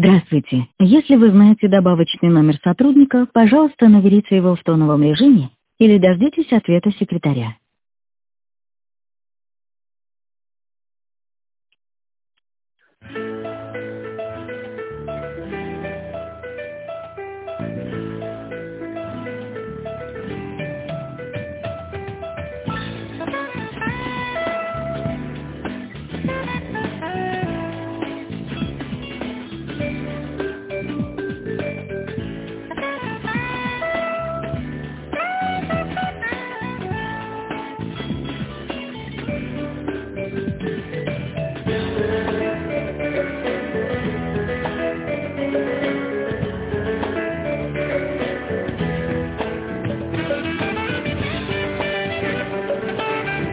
Здравствуйте. Если вы знаете добавочный номер сотрудника, пожалуйста, наберите его в тоновом режиме или дождитесь ответа секретаря.